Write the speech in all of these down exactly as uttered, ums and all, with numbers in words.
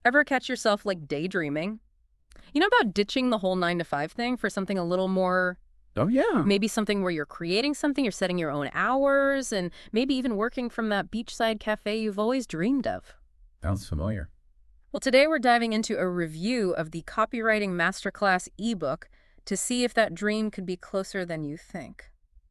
Ever catch yourself like daydreaming? You know about ditching the whole nine to five thing for something a little more, Oh, yeah. maybe something where you're creating something, you're setting your own hours, and maybe even working from that beachside cafe you've always dreamed of. Sounds familiar. Well, today we're diving into a review of the Copywriting Masterclass ebook to see if that dream could be closer than you think.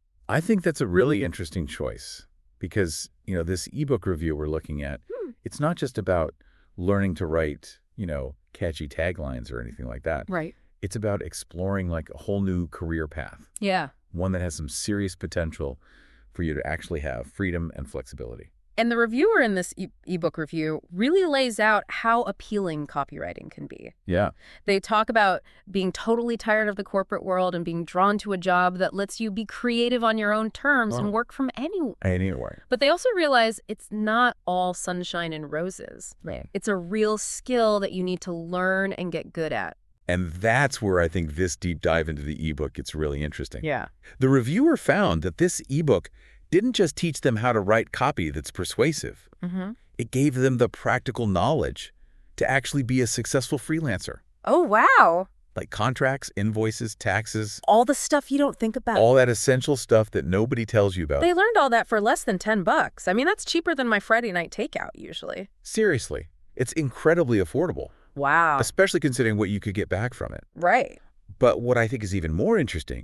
I think that's a really interesting choice because, you know, this ebook review we're looking at, Hmm. it's not just about learning to write, you know, catchy taglines or anything like that. Right. It's about exploring like a whole new career path, Yeah. one that has some serious potential for you to actually have freedom and flexibility. And the reviewer in this e- ebook review really lays out how appealing copywriting can be. Yeah. They talk about being totally tired of the corporate world and being drawn to a job that lets you be creative on your own terms Oh. and work from anywhere. Anywhere. But they also realize it's not all sunshine and roses. Right. It's a real skill that you need to learn and get good at. And that's where I think this deep dive into the ebook gets really interesting. Yeah. The reviewer found that this ebook didn't just teach them how to write copy that's persuasive. Mm-hmm. It gave them the practical knowledge to actually be a successful freelancer. Oh, wow. Like contracts, invoices, taxes, All the stuff you don't think about. all that essential stuff that nobody tells you about. They learned all that for less than ten bucks. I mean, that's cheaper than my Friday night takeout usually. Seriously, it's incredibly affordable, Wow. especially considering what you could get back from it. Right. But what I think is even more interesting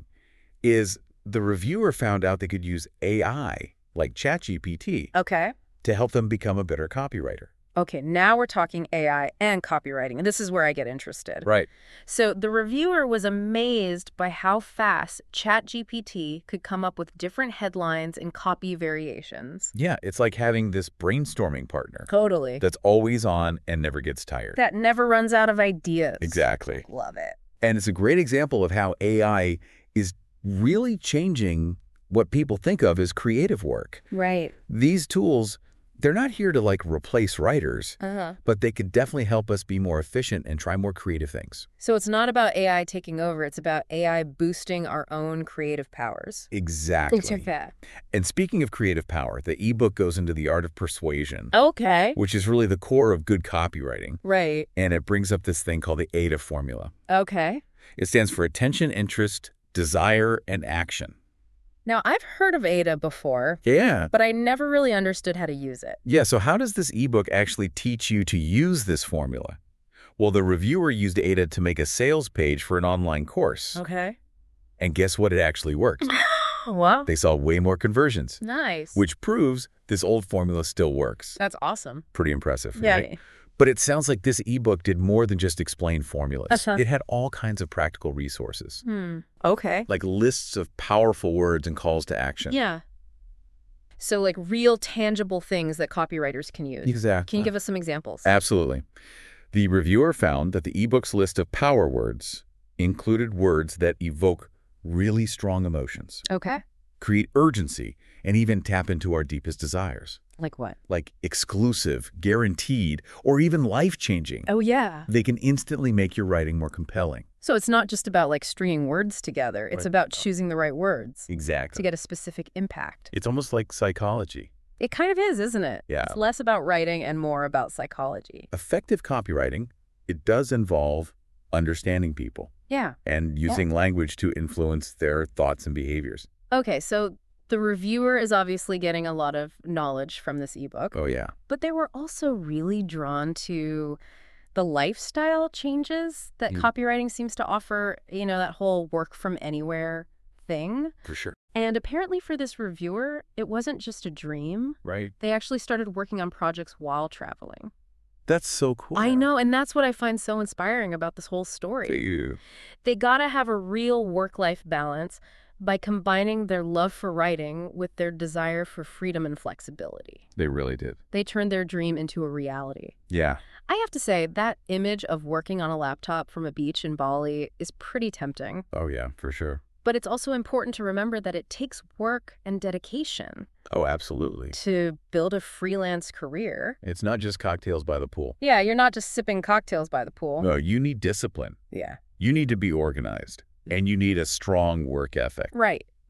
is the reviewer found out they could use A I, like ChatGPT, Okay. to help them become a better copywriter. Okay, now we're talking A I and copywriting, and this is where I get interested. Right. So the reviewer was amazed by how fast ChatGPT could come up with different headlines and copy variations. Yeah, it's like having this brainstorming partner Totally. that's always on and never gets tired. That never runs out of ideas. Exactly. Love it. And it's a great example of how A I is really changing what people think of as creative work. Right. These tools, they're not here to like replace writers, Uh-huh. but they could definitely help us be more efficient and try more creative things. So it's not about A I taking over, it's about A I boosting our own creative powers. Exactly. Okay. And speaking of creative power, the ebook goes into the art of persuasion, Okay. which is really the core of good copywriting. Right. And it brings up this thing called the A D A formula. Okay. It stands for attention, interest, desire, and action. Now, I've heard of A D A before, Yeah. but I never really understood how to use it. Yeah, so how does this ebook actually teach you to use this formula? Well, the reviewer used A D A to make a sales page for an online course. Okay. And guess what? It actually worked. Wow. They saw way more conversions, Nice. which proves this old formula still works. That's awesome. Pretty impressive, Yeah. right? But it sounds like this ebook did more than just explain formulas. Uh-huh. It had all kinds of practical resources, Hmm. Okay. like lists of powerful words and calls to action. Yeah. So like real tangible things that copywriters can use. Exactly. Can you give us some examples? Absolutely. The reviewer found that the ebook's list of power words included words that evoke really strong emotions, Okay. create urgency, and even tap into our deepest desires, Like what? like exclusive, guaranteed, or even life-changing. Oh, yeah. They can instantly make your writing more compelling. So it's not just about like stringing words together. It's Right. about choosing the right words to Exactly. get a specific impact. It's almost like psychology. It kind of is, isn't it? Yeah. It's less about writing and more about psychology. Effective copywriting, it does involve understanding people Yeah. and using language to influence their thoughts and behaviors. Okay, so the reviewer is obviously getting a lot of knowledge from this ebook, Oh, yeah. but they were also really drawn to the lifestyle changes that Mm. copywriting seems to offer, you know, that whole work from anywhere thing. For sure. And apparently for this reviewer, it wasn't just a dream. Right? They actually started working on projects while traveling. That's so cool. I know, and that's what I find so inspiring about this whole story. You. They gotta have a real work-life balance by combining their love for writing with their desire for freedom and flexibility. They really did. They turned their dream into a reality. Yeah. I have to say, that image of working on a laptop from a beach in Bali is pretty tempting. Oh, yeah, for sure. But it's also important to remember that it takes work and dedication Oh, absolutely. to build a freelance career. It's not just cocktails by the pool. Yeah, you're not just sipping cocktails by the pool. No, you need discipline. Yeah. You need to be organized. And you need a strong work ethic. Right.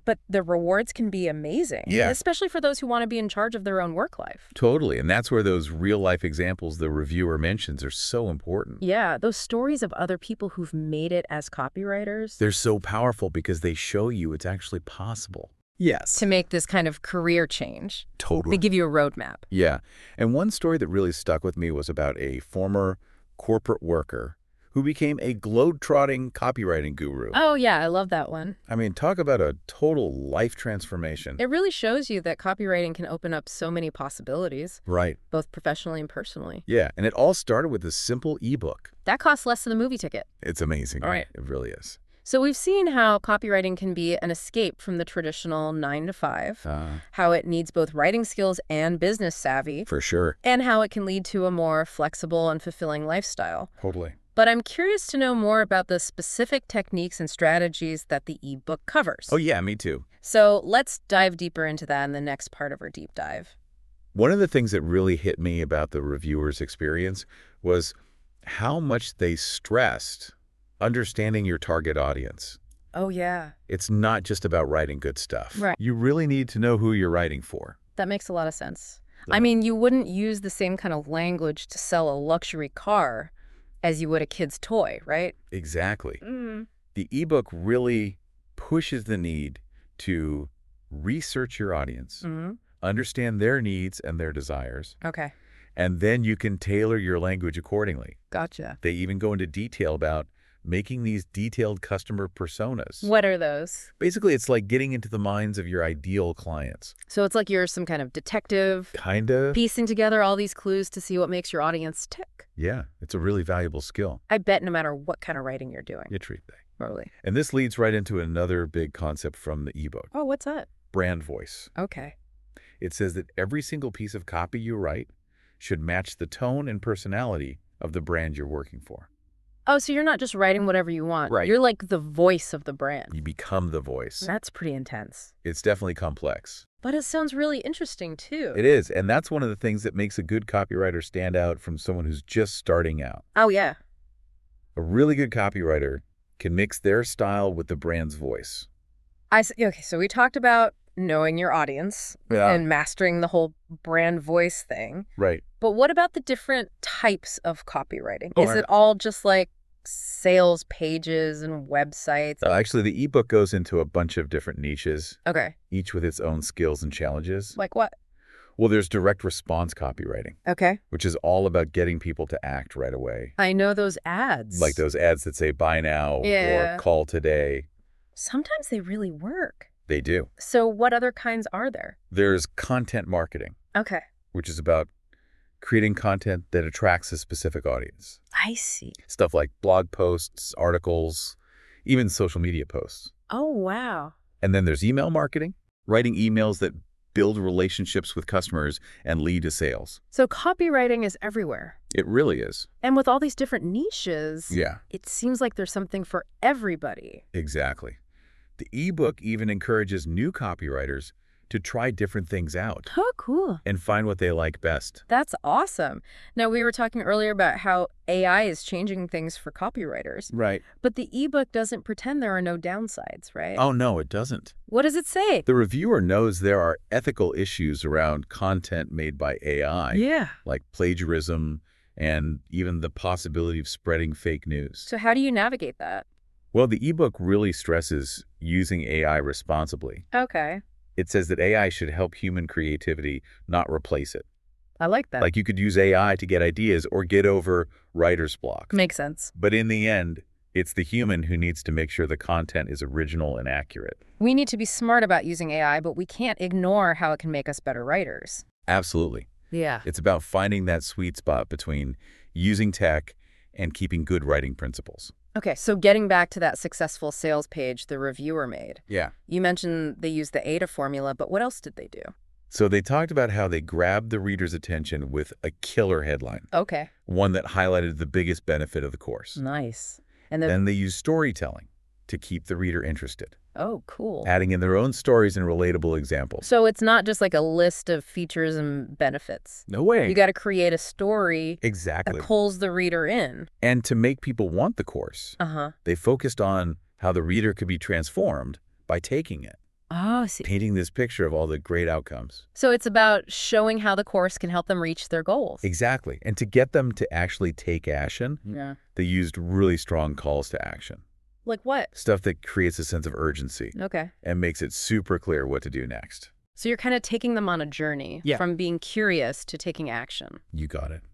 But the rewards can be amazing, Yeah. especially for those who want to be in charge of their own work life. Totally. And that's where those real-life examples the reviewer mentions are so important. Yeah, those stories of other people who've made it as copywriters. They're so powerful because they show you it's actually possible. Yes. To make this kind of career change. Totally. They give you a roadmap. Yeah. And one story that really stuck with me was about a former corporate worker who became a globe-trotting copywriting guru. Oh, yeah, I love that one. I mean, talk about a total life transformation. It really shows you that copywriting can open up so many possibilities. Right. Both professionally and personally. Yeah, and it all started with a simple ebook. That costs less than a movie ticket. It's amazing. All right. It really is. So we've seen how copywriting can be an escape from the traditional nine to five, Uh, how it needs both writing skills and business savvy, for sure. and how it can lead to a more flexible and fulfilling lifestyle. Totally. But I'm curious to know more about the specific techniques and strategies that the ebook covers. Oh, yeah, me too. So let's dive deeper into that in the next part of our deep dive. One of the things that really hit me about the reviewer's experience was how much they stressed understanding your target audience. Oh, yeah. It's not just about writing good stuff. Right. You really need to know who you're writing for. That makes a lot of sense. Yeah. I mean, you wouldn't use the same kind of language to sell a luxury car as you would a kid's toy, right? Exactly. Mm. The ebook really pushes the need to research your audience, Mm-hmm. understand their needs and their desires, Okay. and then you can tailor your language accordingly. Gotcha. They even go into detail about making these detailed customer personas. What are those? Basically, it's like getting into the minds of your ideal clients. So it's like you're some kind of detective Kind of. piecing together all these clues to see what makes your audience tick. Yeah, it's a really valuable skill. I bet no matter what kind of writing you're doing. You treat that. Totally. And this leads right into another big concept from the ebook, Oh, what's that? brand voice. Okay. It says that every single piece of copy you write should match the tone and personality of the brand you're working for. Oh, so you're not just writing whatever you want. Right. You're like the voice of the brand. You become the voice. That's pretty intense. It's definitely complex. But it sounds really interesting, too. It is, and that's one of the things that makes a good copywriter stand out from someone who's just starting out. Oh, yeah. A really good copywriter can mix their style with the brand's voice. I s- okay, so we talked about knowing your audience Yeah. and mastering the whole brand voice thing. Right. But what about the different types of copywriting? Oh, Is I- it all just like sales pages and websites? Uh, actually, the ebook goes into a bunch of different niches, Okay. each with its own skills and challenges. Like what? Well, there's direct response copywriting, Okay. which is all about getting people to act right away. I know those ads. Like those ads that say buy now Yeah. or call today. Sometimes they really work. They do. So what other kinds are there? There's content marketing, Okay. which is about creating content that attracts a specific audience. I see. Stuff like blog posts, articles, even social media posts. Oh, wow. And then there's email marketing, writing emails that build relationships with customers and lead to sales. So copywriting is everywhere. It really is. And with all these different niches, Yeah, it seems like there's something for everybody. exactly. The ebook even encourages new copywriters to try different things out Oh, cool. and find what they like best. That's awesome. Now, we were talking earlier about how A I is changing things for copywriters, Right. but the ebook doesn't pretend there are no downsides, right? Oh, no, it doesn't. What does it say? The reviewer knows there are ethical issues around content made by A I, Yeah. like plagiarism and even the possibility of spreading fake news. So how do you navigate that? Well, the ebook really stresses using A I responsibly. Okay. It says that A I should help human creativity, not replace it. I like that. Like you could use A I to get ideas or get over writer's block. Makes sense. But in the end, it's the human who needs to make sure the content is original and accurate. We need to be smart about using A I, but we can't ignore how it can make us better writers. Absolutely. Yeah. It's about finding that sweet spot between using tech and keeping good writing principles. Okay, so getting back to that successful sales page the reviewer made. Yeah. You mentioned they used the A D A formula, but what else did they do? So they talked about how they grabbed the reader's attention with a killer headline, Okay. one that highlighted the biggest benefit of the course. Nice. And then, Then they used storytelling to keep the reader interested, oh, cool. adding in their own stories and relatable examples. So it's not just like a list of features and benefits. No way. You got to create a story Exactly. that pulls the reader in. And to make people want the course, Uh-huh. they focused on how the reader could be transformed by taking it. Oh, I see. painting this picture of all the great outcomes. So it's about showing how the course can help them reach their goals. Exactly. And to get them to actually take action, Yeah. they used really strong calls to action. Like what? Stuff that creates a sense of urgency Okay. and makes it super clear what to do next. So you're kind of taking them on a journey Yeah. from being curious to taking action. You got it.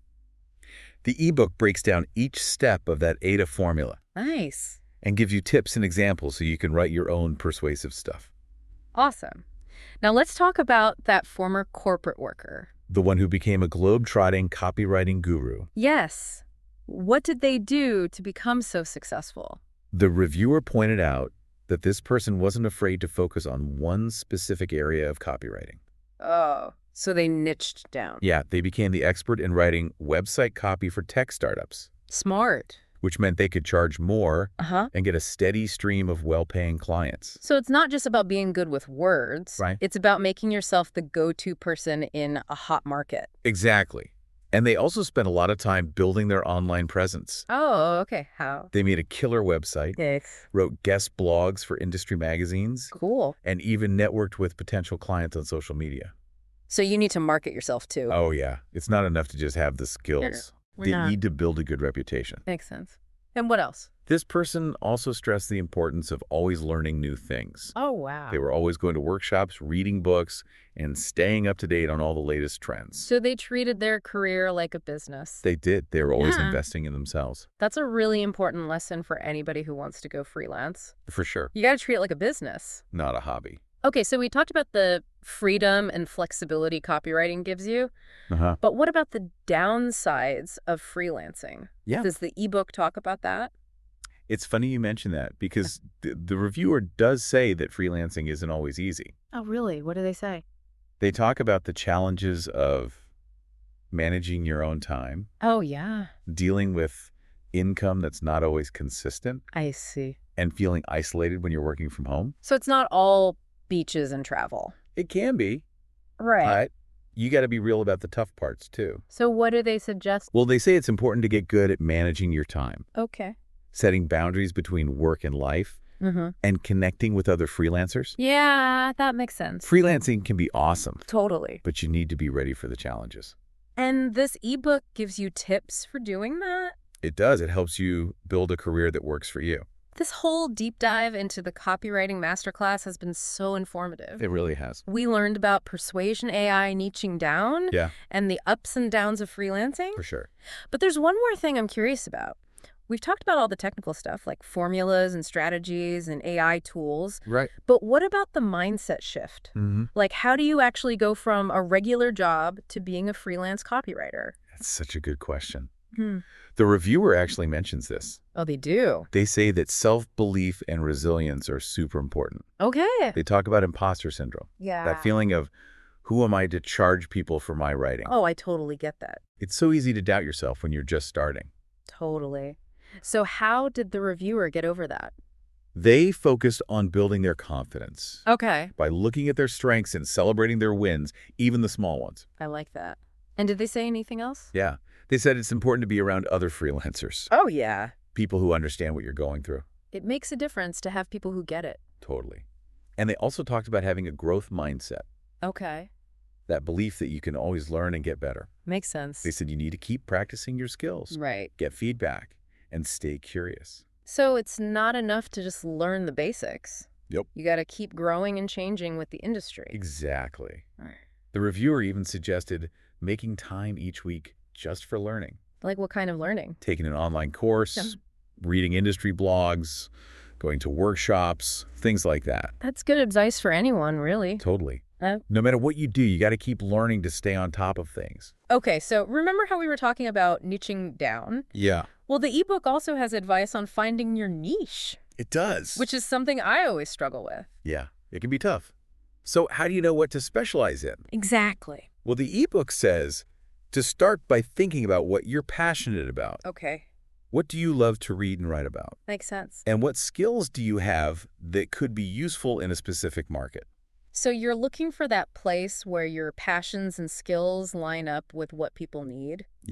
The ebook breaks down each step of that A D A formula Nice. and gives you tips and examples so you can write your own persuasive stuff. Awesome. Now let's talk about that former corporate worker. The one who became a globe-trotting copywriting guru. Yes. What did they do to become so successful? The reviewer pointed out that this person wasn't afraid to focus on one specific area of copywriting. Oh. So they niched down. Yeah, they became the expert in writing website copy for tech startups, Smart. which meant they could charge more Uh-huh. and get a steady stream of well-paying clients. So it's not just about being good with words. Right. It's about making yourself the go-to person in a hot market. Exactly. And they also spent a lot of time building their online presence. Oh, okay. How? They made a killer website, Okay. wrote guest blogs for industry magazines, Cool. and even networked with potential clients on social media. So you need to market yourself too. Oh, yeah. It's not enough to just have the skills. We're They not. need to build a good reputation. Makes sense. And what else? This person also stressed the importance of always learning new things. Oh, wow. They were always going to workshops, reading books, and staying up to date on all the latest trends. So they treated their career like a business. They did. They were always Yeah. investing in themselves. That's a really important lesson for anybody who wants to go freelance. For sure. You got to treat it like a business. Not a hobby. Okay, so we talked about the freedom and flexibility copywriting gives you, Uh-huh. but what about the downsides of freelancing? Yeah. Does the ebook talk about that? It's funny you mention that because the, the reviewer does say that freelancing isn't always easy. Oh, really? What do they say? They talk about the challenges of managing your own time, Oh, yeah. dealing with income that's not always consistent, I see. and feeling isolated when you're working from home. So it's not all beaches and travel. It can be, Right. but you got to be real about the tough parts too. So what do they suggest? Well, they say it's important to get good at managing your time, Okay. setting boundaries between work and life, Mm-hmm. and connecting with other freelancers. Yeah, that makes sense. Freelancing can be awesome, Totally. but you need to be ready for the challenges. And this ebook gives you tips for doing that? It does. It helps you build a career that works for you. This whole deep dive into the copywriting masterclass has been so informative. It really has. We learned about persuasion A I niching down Yeah, and the ups and downs of freelancing. for sure. But there's one more thing I'm curious about. We've talked about all the technical stuff like formulas and strategies and A I tools, Right. but what about the mindset shift? Mm-hmm. Like, how do you actually go from a regular job to being a freelance copywriter? That's such a good question. Hmm. The reviewer actually mentions this. Oh, they do? They say that self-belief and resilience are super important. Okay. They talk about imposter syndrome, Yeah. that feeling of, who am I to charge people for my writing? Oh, I totally get that. It's so easy to doubt yourself when you're just starting. Totally. So how did the reviewer get over that? They focused on building their confidence Okay. by looking at their strengths and celebrating their wins, even the small ones. I like that. And did they say anything else? Yeah. They said it's important to be around other freelancers, Oh, yeah. people who understand what you're going through. It makes a difference to have people who get it. Totally. And they also talked about having a growth mindset, Okay. that belief that you can always learn and get better. Makes sense. They said you need to keep practicing your skills, Right. get feedback, and stay curious. So it's not enough to just learn the basics. Yep. You got to keep growing and changing with the industry. Exactly. Right. The reviewer even suggested making time each week just for learning, Like what kind of learning? taking an online course, Yeah. reading industry blogs, going to workshops, things like that. That's good advice for anyone, really. Totally. Uh, No matter what you do, you got to keep learning to stay on top of things. okay, so remember how we were talking about niching down? Yeah. Well, the ebook also has advice on finding your niche, It does. which is something I always struggle with. Yeah, it can be tough. So how do you know what to specialize in? Exactly. Well, the ebook says to start by thinking about what you're passionate about. Okay. What do you love to read and write about? Makes sense. And what skills do you have that could be useful in a specific market? So you're looking for that place where your passions and skills line up with what people need? Yeah.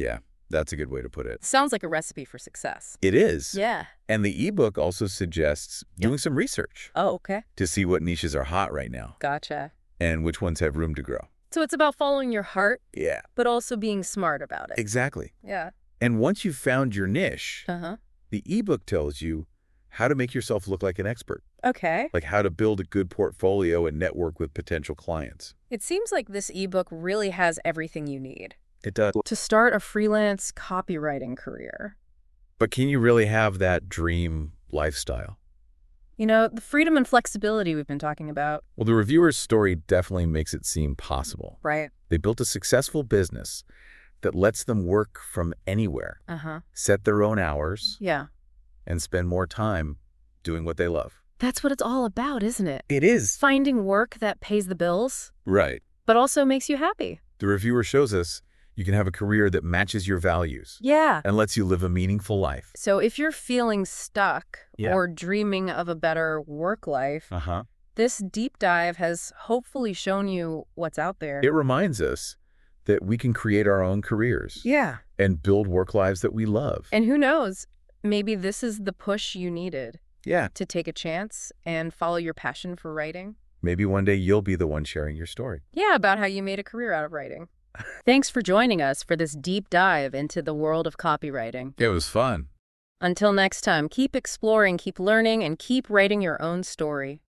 That's a good way to put it. Sounds like a recipe for success. It is. Yeah. And the ebook also suggests doing some research Oh, okay. to see what niches are hot right now Gotcha. and which ones have room to grow. So it's about following your heart, Yeah, but also being smart about it. exactly. Yeah. And once you've found your niche, Uh-huh. the ebook tells you how to make yourself look like an expert, Okay. like how to build a good portfolio and network with potential clients. It seems like this ebook really has everything you need It does. to start a freelance copywriting career. But can you really have that dream lifestyle? You know, the freedom and flexibility we've been talking about. Well, the reviewer's story definitely makes it seem possible. Right. They built a successful business that lets them work from anywhere, Uh-huh. set their own hours, Yeah. and spend more time doing what they love. That's what it's all about, isn't it? It is. Finding work that pays the bills, Right. but also makes you happy. The reviewer shows us you can have a career that matches your values Yeah. and lets you live a meaningful life. So if you're feeling stuck Yeah. or dreaming of a better work life, Uh-huh. this deep dive has hopefully shown you what's out there. It reminds us that we can create our own careers Yeah. and build work lives that we love. And who knows, maybe this is the push you needed Yeah, to take a chance and follow your passion for writing. maybe one day you'll be the one sharing your story. Yeah, about how you made a career out of writing. Thanks for joining us for this deep dive into the world of copywriting. It was fun. Until next time, keep exploring, keep learning, and keep writing your own story.